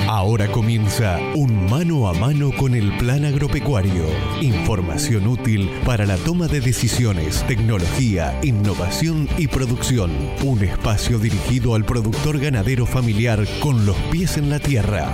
Ahora comienza un mano a mano con el Plan Agropecuario. Información útil para la toma de decisiones, tecnología, innovación y producción. Un espacio dirigido al productor ganadero familiar con los pies en la tierra.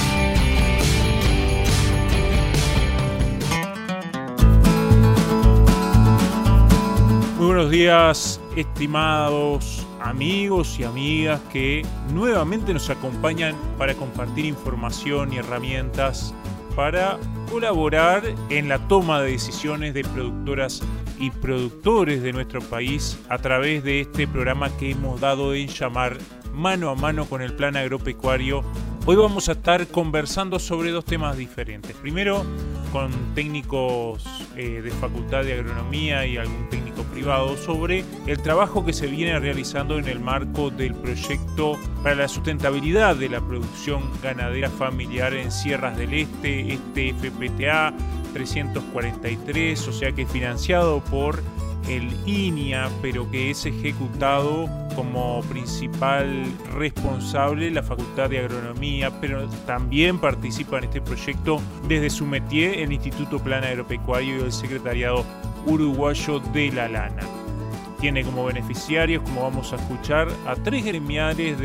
Muy buenos días, estimados amigos y amigas que nuevamente nos acompañan para compartir información y herramientas para colaborar en la toma de decisiones de productoras y productores de nuestro país a través de este programa que hemos dado en llamar Mano a Mano con el Plan Agropecuario. Hoy vamos a estar conversando sobre dos temas diferentes. Primero, con técnicos de Facultad de Agronomía y algún técnico privado sobre el trabajo que se viene realizando en el marco del proyecto para la sustentabilidad de la producción ganadera familiar en Sierras del Este, FPTA 343, o sea que financiado por el INIA, pero que es ejecutado como principal responsable la Facultad de Agronomía, pero también participa en este proyecto desde su métier el Instituto Plan Agropecuario y el Secretariado Uruguayo de la Lana. Tiene como beneficiarios, como vamos a escuchar, a 3 gremiales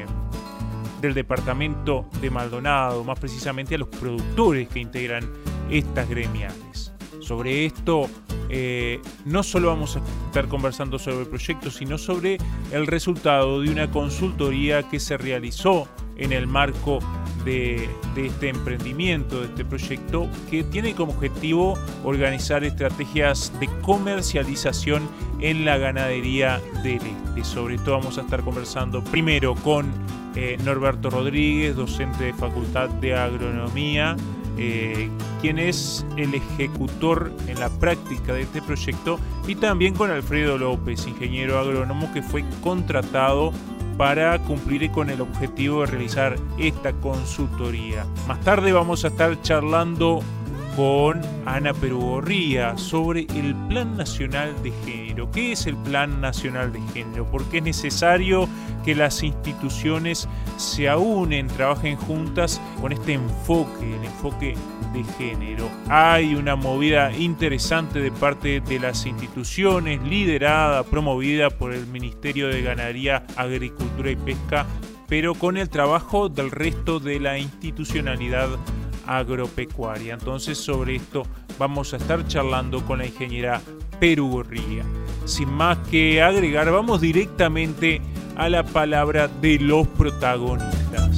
del departamento de Maldonado, más precisamente a los productores que integran estas gremiales. Sobre esto no solo vamos a estar conversando sobre el proyecto, sino sobre el resultado de una consultoría que se realizó en el marco de este emprendimiento, de este proyecto, que tiene como objetivo organizar estrategias de comercialización en la ganadería del Este. Sobre esto vamos a estar conversando primero con Norberto Rodríguez, docente de Facultad de Agronomía, quien es el ejecutor en la práctica de este proyecto, y también con Alfredo López, ingeniero agrónomo que fue contratado para cumplir con el objetivo de realizar esta consultoría. Más tarde vamos a estar charlando con Ana Perugorría sobre el Plan Nacional de Género. ¿Qué es el Plan Nacional de Género? ¿Por qué es necesario que las instituciones se aúnen, trabajen juntas con este enfoque, el enfoque de género? Hay una movida interesante de parte de las instituciones, liderada, promovida por el Ministerio de Ganadería, Agricultura y Pesca, pero con el trabajo del resto de la institucionalidad agropecuaria. Entonces, sobre esto vamos a estar charlando con la ingeniera Perugorría. Sin más que agregar, vamos directamente a la palabra de los protagonistas.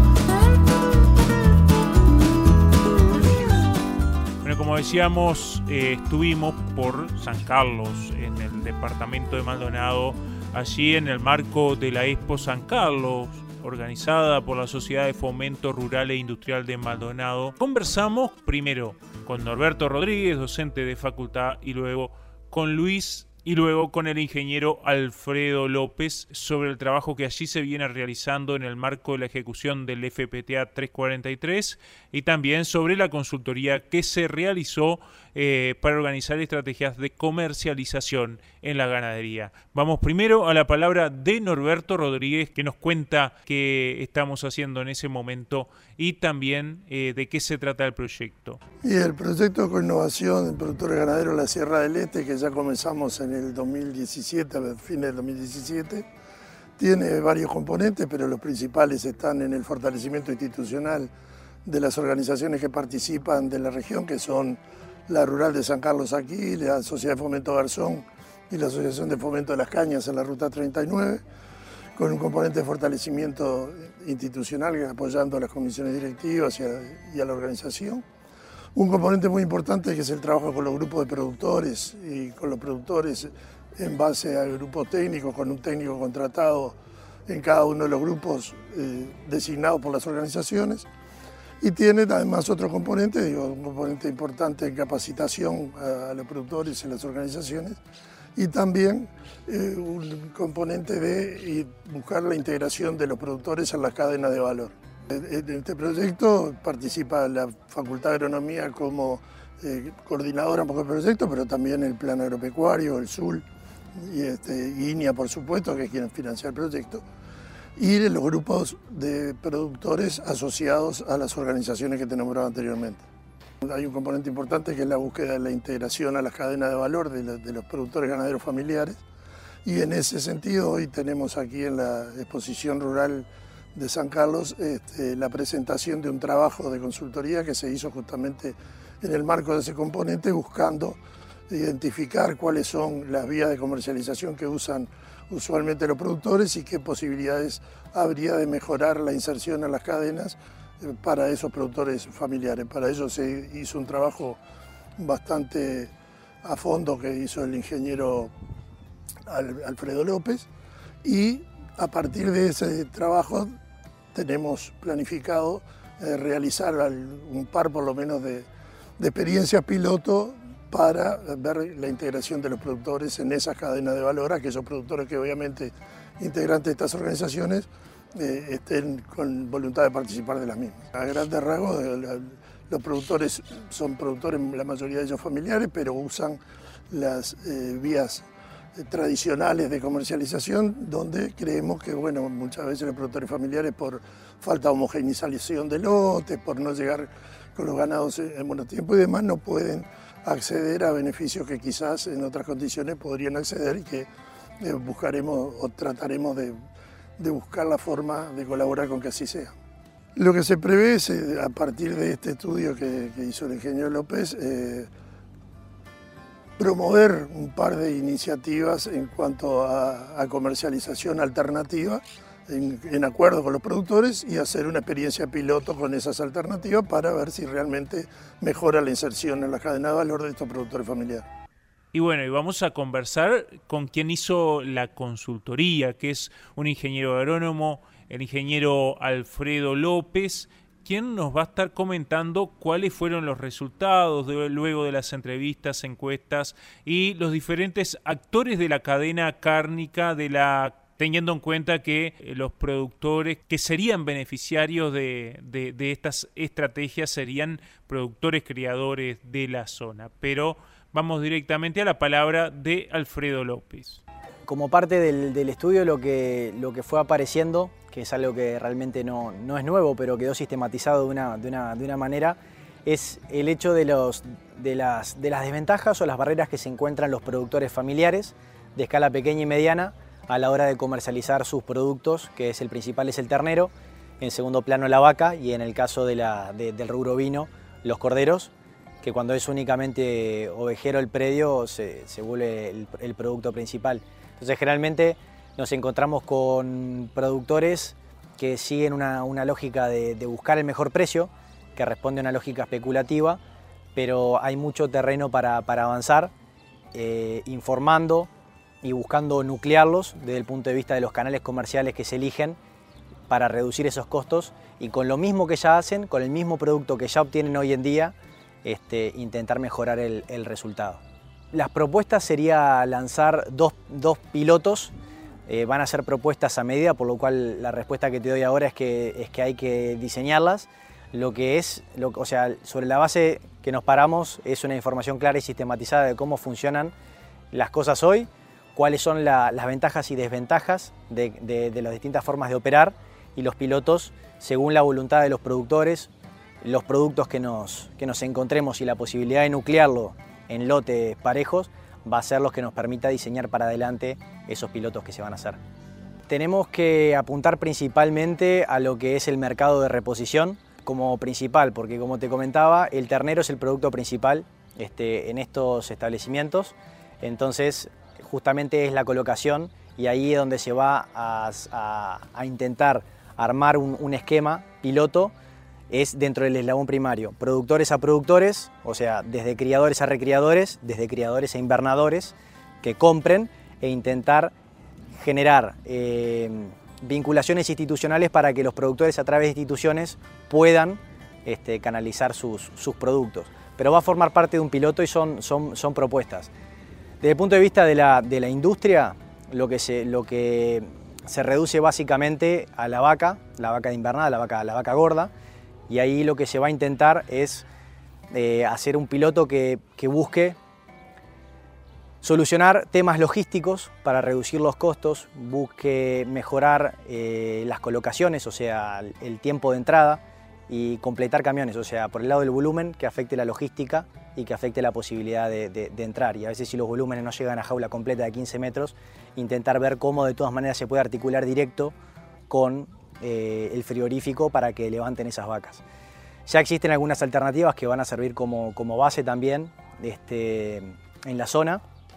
Bueno, como decíamos, estuvimos por San Carlos, en el departamento de Maldonado, allí en el marco de la Expo San Carlos, organizada por la Sociedad de Fomento Rural e Industrial de Maldonado. Conversamos primero con Norberto Rodríguez, docente de facultad, y luego con Luis, y luego con el ingeniero Alfredo López sobre el trabajo que allí se viene realizando en el marco de la ejecución del FPTA 343 y también sobre la consultoría que se realizó para organizar estrategias de comercialización en la ganadería. Vamos primero a la palabra de Norberto Rodríguez, que nos cuenta qué estamos haciendo en ese momento y también de qué se trata el proyecto. Y el proyecto de coinnovación de productores ganaderos de la Sierra del Este, que ya comenzamos en el 2017, a fines del 2017, tiene varios componentes, pero los principales están en el fortalecimiento institucional de las organizaciones que participan de la región, que son la Rural de San Carlos aquí, la Sociedad de Fomento Garzón y la Asociación de Fomento de las Cañas en la Ruta 39, con un componente de fortalecimiento institucional apoyando a las comisiones directivas y a la organización. Un componente muy importante que es el trabajo con los grupos de productores y con los productores en base a grupos técnicos, con un técnico contratado en cada uno de los grupos designados por las organizaciones. Y tiene además otro componente, un componente importante en capacitación a los productores en las organizaciones, y también un componente de buscar la integración de los productores en las cadenas de valor. En este proyecto participa la Facultad de Agronomía como coordinadora por el proyecto, pero también el Plan Agropecuario, el SUL y INIA, por supuesto, que es quien financia el proyecto. y los grupos de productores asociados a las organizaciones que te nombraba anteriormente. Hay un componente importante que es la búsqueda de la integración a las cadenas de valor de los productores ganaderos familiares, y en ese sentido hoy tenemos aquí en la exposición rural de San Carlos la presentación de un trabajo de consultoría que se hizo justamente en el marco de ese componente, buscando identificar cuáles son las vías de comercialización que usan usualmente los productores y qué posibilidades habría de mejorar la inserción a las cadenas para esos productores familiares. Para ello se hizo un trabajo bastante a fondo que hizo el ingeniero Alfredo López, y a partir de ese trabajo tenemos planificado realizar un par por lo menos de experiencias piloto para ver la integración de los productores en esas cadenas de valor, aquellos productores que obviamente integrantes de estas organizaciones estén con voluntad de participar de las mismas. A grandes rasgos, los productores son productores, la mayoría de ellos familiares, pero usan las vías tradicionales de comercialización, donde creemos que muchas veces los productores familiares, por falta de homogeneización de lotes, por no llegar con los ganados en buenos tiempos y demás, no pueden acceder a beneficios que quizás en otras condiciones podrían acceder, y que buscaremos o trataremos de buscar la forma de colaborar con que así sea. Lo que se prevé es, a partir de este estudio que hizo el ingeniero López, promover un par de iniciativas en cuanto a comercialización alternativa en acuerdo con los productores, y hacer una experiencia piloto con esas alternativas para ver si realmente mejora la inserción en la cadena de valor de estos productores familiares. Y bueno, y vamos a conversar con quien hizo la consultoría, que es un ingeniero agrónomo, el ingeniero Alfredo López, quien nos va a estar comentando cuáles fueron los resultados luego de las entrevistas, encuestas y los diferentes actores de la cadena cárnica, teniendo en cuenta que los productores que serían beneficiarios de estas estrategias serían productores criadores de la zona. Pero vamos directamente a la palabra de Alfredo López. Como parte del estudio, lo que fue apareciendo, que es algo que realmente no es nuevo, pero quedó sistematizado de una manera, es el hecho de las desventajas o las barreras que se encuentran los productores familiares de escala pequeña y mediana a la hora de comercializar sus productos, que es el principal es el ternero, en segundo plano la vaca, y en el caso del rubro ovino, los corderos, que cuando es únicamente ovejero el predio se vuelve el producto principal. Entonces generalmente nos encontramos con productores que siguen una lógica de buscar el mejor precio, que responde a una lógica especulativa, pero hay mucho terreno para avanzar, informando y buscando nuclearlos desde el punto de vista de los canales comerciales que se eligen para reducir esos costos, y con lo mismo que ya hacen, con el mismo producto que ya obtienen hoy en día, intentar mejorar el resultado. Las propuestas sería lanzar dos pilotos. Van a ser propuestas a medida, por lo cual la respuesta que te doy ahora es que hay que diseñarlas. O sea, sobre la base que nos paramos es una información clara y sistematizada de cómo funcionan las cosas hoy, cuáles son las ventajas y desventajas de las distintas formas de operar, y los pilotos, según la voluntad de los productores, los productos que nos encontremos y la posibilidad de nuclearlo en lotes parejos, va a ser los que nos permita diseñar para adelante esos pilotos que se van a hacer. Tenemos que apuntar principalmente a lo que es el mercado de reposición como principal, porque como te comentaba, el ternero es el producto principal en estos establecimientos. Entonces justamente es la colocación, y ahí es donde se va a intentar armar un esquema piloto, es dentro del eslabón primario, productores a productores, o sea, desde criadores a recriadores, desde criadores a invernadores, que compren, e intentar generar vinculaciones institucionales para que los productores a través de instituciones puedan canalizar sus productos. Pero va a formar parte de un piloto y son propuestas. Desde el punto de vista de la industria, lo que se reduce básicamente a la vaca de invernada, la vaca gorda, y ahí lo que se va a intentar es hacer un piloto que busque Solucionar temas logísticos para reducir los costos, busque mejorar las colocaciones, o sea, el tiempo de entrada, y completar camiones, o sea, por el lado del volumen, que afecte la logística y que afecte la posibilidad de entrar. Y a veces si los volúmenes no llegan a jaula completa de 15 metros, intentar ver cómo de todas maneras se puede articular directo con el frigorífico para que levanten esas vacas. Ya existen algunas alternativas que van a servir como base también en la zona.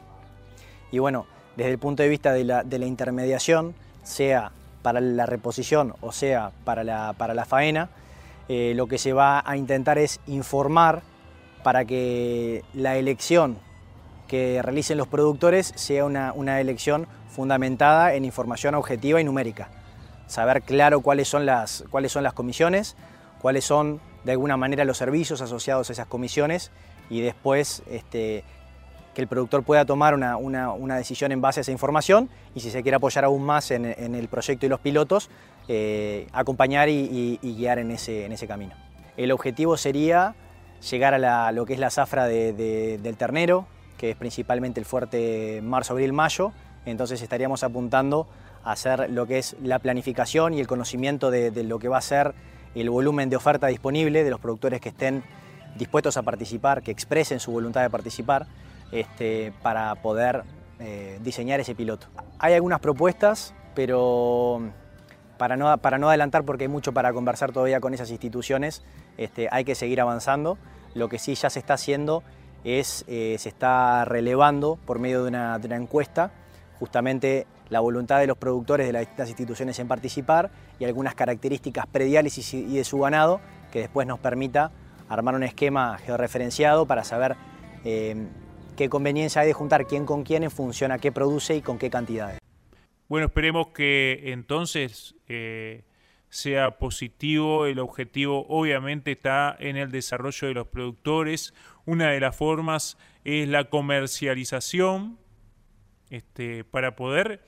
Y bueno, desde el punto de vista de la intermediación, sea para la reposición o sea para la faena, lo que se va a intentar es informar para que la elección que realicen los productores sea una elección fundamentada en información objetiva y numérica. Saber claro cuáles son las comisiones, cuáles son de alguna manera los servicios asociados a esas comisiones y después que el productor pueda tomar una decisión en base a esa información y si se quiere apoyar aún más en el proyecto y los pilotos, acompañar y guiar en ese camino. El objetivo sería llegar a lo que es la zafra del ternero, que es principalmente el fuerte marzo, abril, mayo, entonces estaríamos apuntando a hacer lo que es la planificación y el conocimiento de lo que va a ser el volumen de oferta disponible de los productores que estén dispuestos a participar, que expresen su voluntad de participar, para poder diseñar ese piloto. Hay algunas propuestas, pero para no adelantar porque hay mucho para conversar todavía con esas instituciones, hay que seguir avanzando. Lo que sí ya se está haciendo es, se está relevando por medio de una encuesta, justamente la voluntad de los productores de las distintas instituciones en participar y algunas características prediales y de su ganado que después nos permita armar un esquema georreferenciado para saber qué conveniencia hay de juntar quién con quién en función a qué produce y con qué cantidades. Bueno, esperemos que entonces sea positivo. El objetivo obviamente está en el desarrollo de los productores. Una de las formas es la comercialización para poder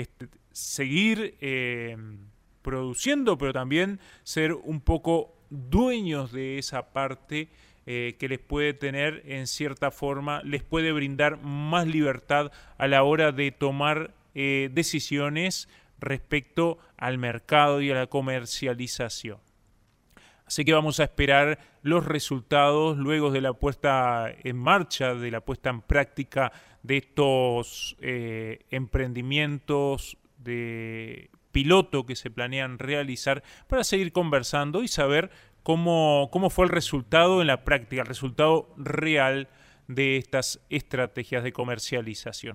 seguir produciendo, pero también ser un poco dueños de esa parte que les puede tener en cierta forma, les puede brindar más libertad a la hora de tomar decisiones respecto al mercado y a la comercialización. Así que vamos a esperar los resultados luego de la puesta en marcha, de la puesta en práctica de estos emprendimientos de piloto que se planean realizar para seguir conversando y saber cómo fue el resultado en la práctica, el resultado real de estas estrategias de comercialización.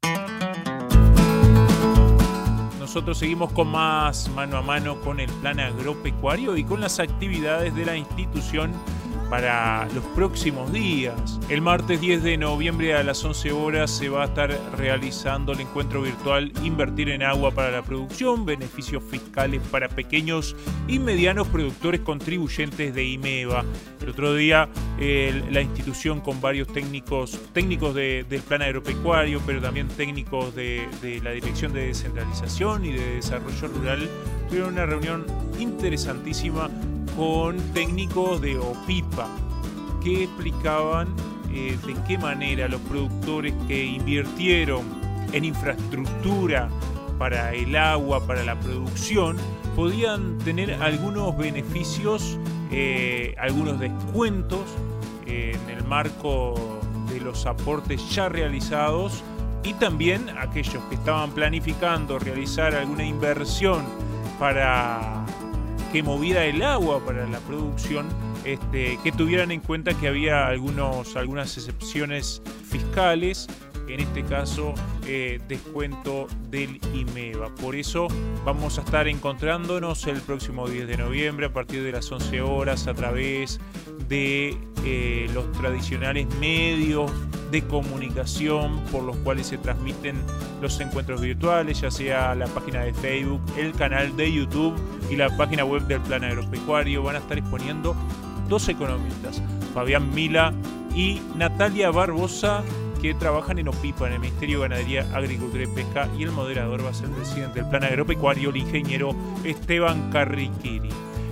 Nosotros seguimos con más mano a mano con el plan agropecuario y con las actividades de la institución para los próximos días. El martes 10 de noviembre a las 11 horas se va a estar realizando el encuentro virtual Invertir en Agua para la Producción, beneficios fiscales para pequeños y medianos productores contribuyentes de IMEVA. El otro día la institución con varios técnicos del plan agropecuario, pero también técnicos de la Dirección de Descentralización y de Desarrollo Rural, tuvieron una reunión interesantísima con técnicos de OPIPA que explicaban de qué manera los productores que invirtieron en infraestructura para el agua, para la producción, podían tener algunos beneficios, algunos descuentos en el marco de los aportes ya realizados y también aquellos que estaban planificando realizar alguna inversión para que moviera el agua para la producción, que tuvieran en cuenta que había algunas excepciones fiscales, en este caso descuento del IMEVA. Por eso vamos a estar encontrándonos el próximo 10 de noviembre a partir de las 11 horas a través de los tradicionales medios de comunicación por los cuales se transmiten los encuentros virtuales, ya sea la página de Facebook, el canal de YouTube y la página web del Plan Agropecuario. Van a estar exponiendo dos economistas, Fabián Mila y Natalia Barbosa, que trabajan en OPIPA, en el Ministerio de Ganadería, Agricultura y Pesca, y el moderador va a ser el presidente del Plan Agropecuario, el ingeniero Esteban Carriquiri.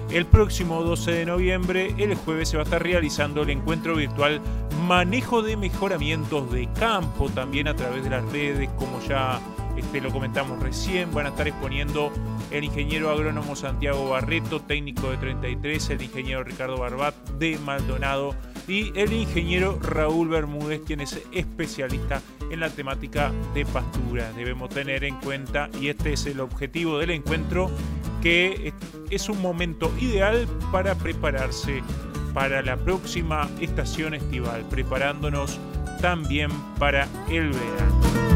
el próximo 12 de noviembre, el jueves, se va a estar realizando el encuentro virtual Manejo de Mejoramientos de Campo, también a través de las redes, como ya lo comentamos recién. Van a estar exponiendo el ingeniero agrónomo Santiago Barreto, técnico de 33, el ingeniero Ricardo Barbat de Maldonado y el ingeniero Raúl Bermúdez, quien es especialista en la temática de pastura. Debemos tener en cuenta, y este es el objetivo del encuentro, que es un momento ideal para prepararse para la próxima estación estival, preparándonos también para el verano.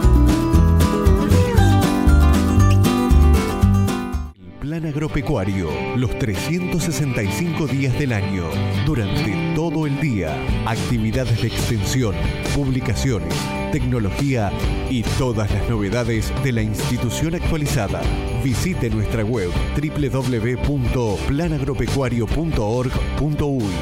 Plan Agropecuario, los 365 días del año, durante todo el día, actividades de extensión, publicaciones, tecnología y todas las novedades de la institución actualizada. Visite nuestra web www.planagropecuario.org.uy.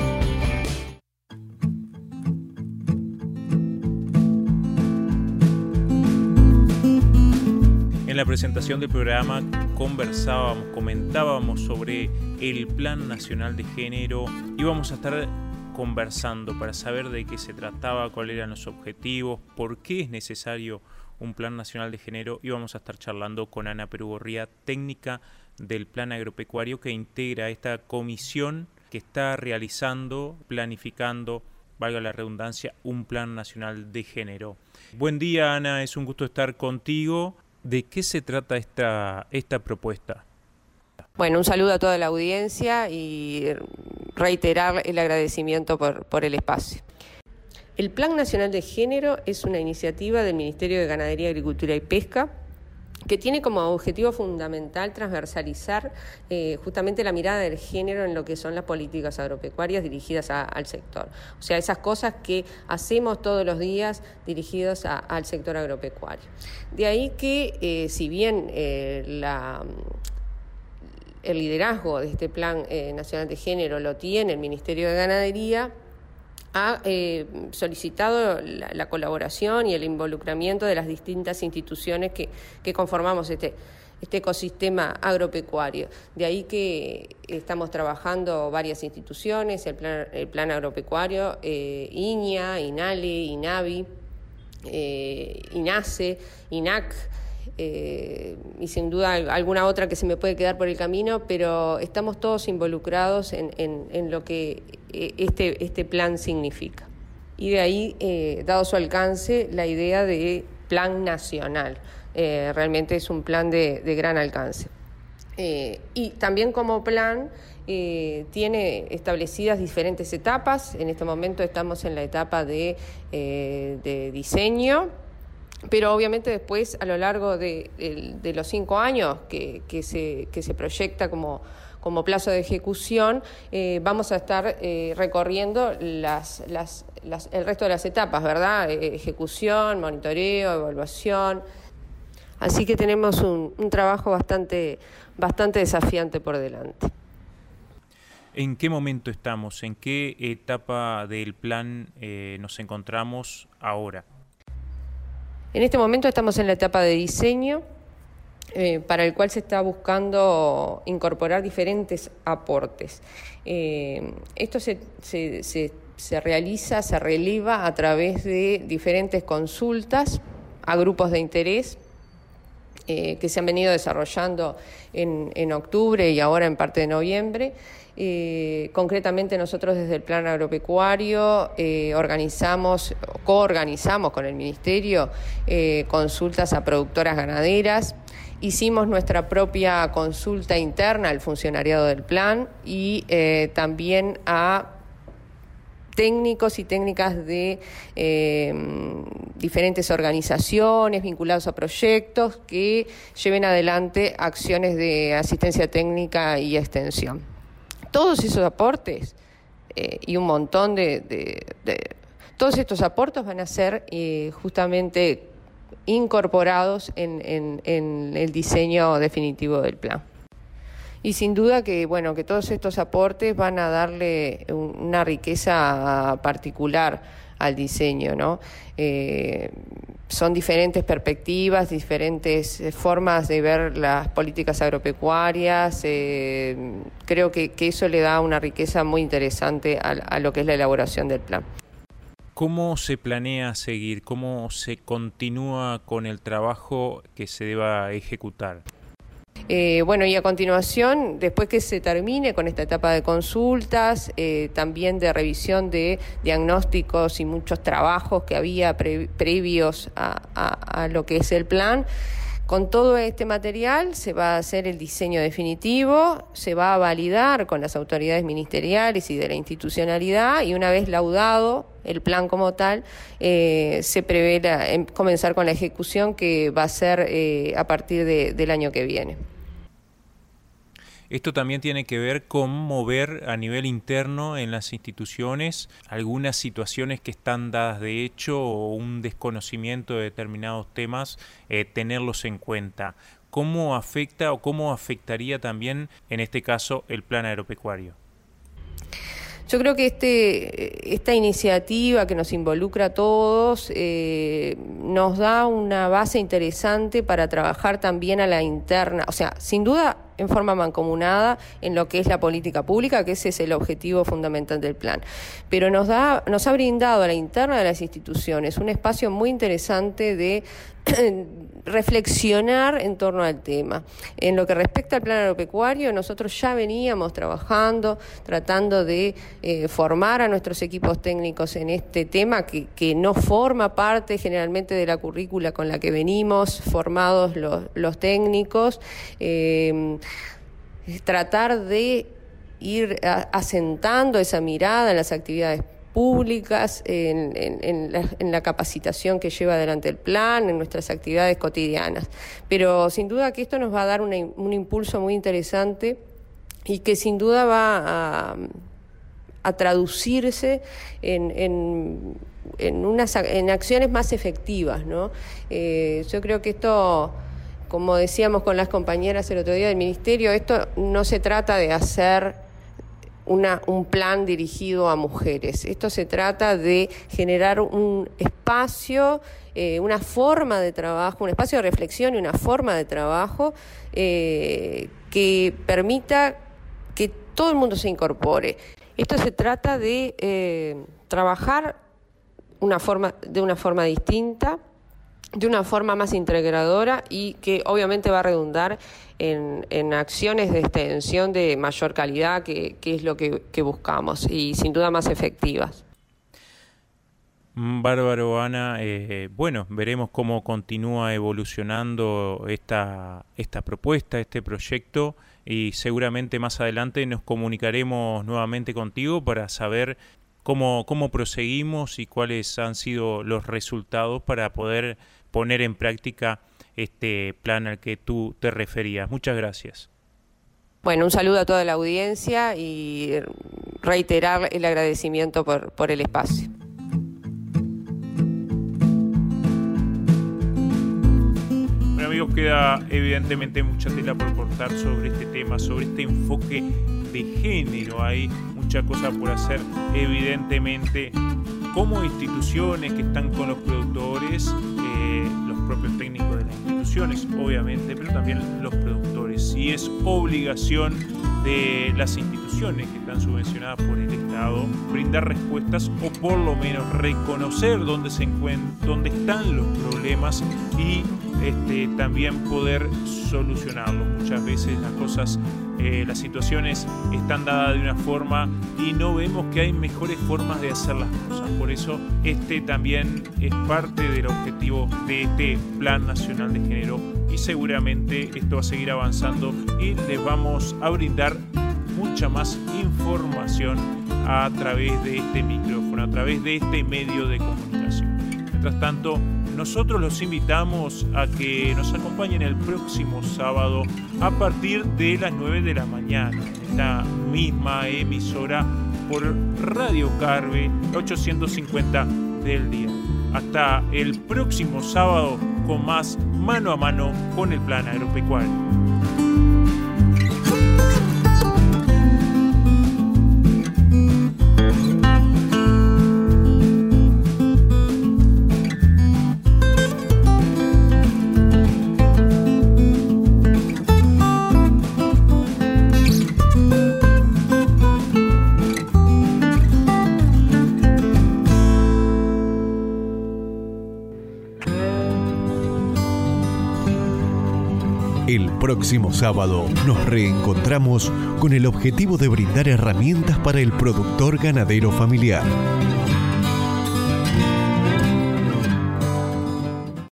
En la presentación del programa comentábamos sobre el Plan Nacional de Género. Íbamos a estar conversando para saber de qué se trataba, cuáles eran los objetivos, por qué es necesario un Plan Nacional de Género. Y vamos a estar charlando con Ana Perugorría, técnica del Plan Agropecuario, que integra esta comisión que está realizando, planificando, valga la redundancia, un Plan Nacional de Género. Buen día, Ana, es un gusto estar contigo. ¿De qué se trata esta propuesta? Bueno, un saludo a toda la audiencia y reiterar el agradecimiento por el espacio. El Plan Nacional de Género es una iniciativa del Ministerio de Ganadería, Agricultura y Pesca que tiene como objetivo fundamental transversalizar justamente la mirada del género en lo que son las políticas agropecuarias dirigidas al sector. O sea, esas cosas que hacemos todos los días dirigidos al sector agropecuario. De ahí que, si bien el liderazgo de este Plan Nacional de Género lo tiene el Ministerio de Ganadería, ha solicitado la colaboración y el involucramiento de las distintas instituciones que conformamos este ecosistema agropecuario. De ahí que estamos trabajando varias instituciones, el plan agropecuario, INIA, INALE, INAVI, INACE, INAC, y sin duda alguna otra que se me puede quedar por el camino, pero estamos todos involucrados en lo que este plan significa. Y de ahí, dado su alcance, la idea de plan nacional. Realmente es un plan de gran alcance. Y también como plan tiene establecidas diferentes etapas. En este momento estamos en la etapa de diseño, pero obviamente después, a lo largo de los 5 años que se proyecta como plazo de ejecución, vamos a estar recorriendo el resto de las etapas, ¿verdad? Ejecución, monitoreo, evaluación. Así que tenemos un trabajo bastante desafiante por delante. ¿En qué momento estamos? ¿En qué etapa del plan nos encontramos ahora? En este momento estamos en la etapa de diseño, para el cual se está buscando incorporar diferentes aportes. Esto se realiza, se releva a través de diferentes consultas a grupos de interés que se han venido desarrollando en octubre y ahora en parte de noviembre. Concretamente nosotros desde el Plan Agropecuario coorganizamos con el Ministerio consultas a productoras ganaderas, hicimos nuestra propia consulta interna al funcionariado del plan y también a técnicos y técnicas de diferentes organizaciones vinculados a proyectos que lleven adelante acciones de asistencia técnica y extensión. Todos esos aportes y un montón todos estos aportes van a ser justamente incorporados en el diseño definitivo del plan. Y sin duda que todos estos aportes van a darle una riqueza particular al diseño, ¿no? Son diferentes perspectivas, diferentes formas de ver las políticas agropecuarias. Creo que eso le da una riqueza muy interesante a lo que es la elaboración del plan. ¿Cómo se planea seguir? ¿Cómo se continúa con el trabajo que se deba ejecutar? Bueno, y a continuación, después que se termine con esta etapa de consultas, también de revisión de diagnósticos y muchos trabajos que había previos a lo que es el plan, con todo este material se va a hacer el diseño definitivo, se va a validar con las autoridades ministeriales y de la institucionalidad, y una vez laudado el plan como tal, se prevé comenzar con la ejecución, que va a ser a partir del año que viene. Esto también tiene que ver con mover a nivel interno en las instituciones algunas situaciones que están dadas de hecho o un desconocimiento de determinados temas, tenerlos en cuenta. ¿Cómo afecta o cómo afectaría también en este caso el plan agropecuario? Yo creo que esta iniciativa que nos involucra a todos nos da una base interesante para trabajar también a la interna, o sea, sin duda en forma mancomunada en lo que es la política pública, que ese es el objetivo fundamental del plan. Pero nos ha brindado a la interna de las instituciones un espacio muy interesante de reflexionar en torno al tema. En lo que respecta al plan agropecuario, nosotros ya veníamos trabajando, tratando de formar a nuestros equipos técnicos en este tema que no forma parte generalmente de la currícula con la que venimos formados los técnicos. Tratar de ir asentando esa mirada en las actividades públicas, en la capacitación que lleva adelante el plan, en nuestras actividades cotidianas. Pero sin duda que esto nos va a dar un impulso muy interesante y que sin duda va a traducirse en acciones más efectivas, ¿no? Yo creo que esto, como decíamos con las compañeras el otro día del Ministerio, esto no se trata de hacer un plan dirigido a mujeres. Esto se trata de generar un espacio, una forma de trabajo, un espacio de reflexión y una forma de trabajo que permita que todo el mundo se incorpore. Esto se trata de trabajar de una forma distinta, de una forma más integradora y que obviamente va a redundar en acciones de extensión de mayor calidad, que es lo que buscamos, y sin duda más efectivas. Bárbaro, Ana. Bueno, veremos cómo continúa evolucionando esta propuesta, este proyecto, y seguramente más adelante nos comunicaremos nuevamente contigo para saber cómo proseguimos y cuáles han sido los resultados para poder poner en práctica este plan al que tú te referías. Muchas gracias. Bueno, un saludo a toda la audiencia y reiterar el agradecimiento por el espacio. Bueno, amigos, queda evidentemente mucha tela por cortar sobre este tema, sobre este enfoque de género. Hay mucha cosa por hacer, evidentemente, como instituciones que están con los productores, los propios técnicos de las instituciones, obviamente, pero también los productores. Y es obligación de las instituciones que están subvencionadas por el Estado brindar respuestas, o por lo menos reconocer dónde están los problemas y también poder solucionarlos. Muchas veces las situaciones están dadas de una forma y no vemos que hay mejores formas de hacer las cosas. Por eso también es parte del objetivo de este Plan Nacional de Género, y seguramente esto va a seguir avanzando y les vamos a brindar mucha más información a través de este micrófono, a través de este medio de comunicación. Mientras tanto, nosotros los invitamos a que nos acompañen el próximo sábado a partir de las 9 de la mañana, en esta misma emisora por Radio Carve 850 del día. Hasta el próximo sábado con más Mano a Mano con el Plan Agropecuario. El próximo sábado nos reencontramos con el objetivo de brindar herramientas para el productor ganadero familiar.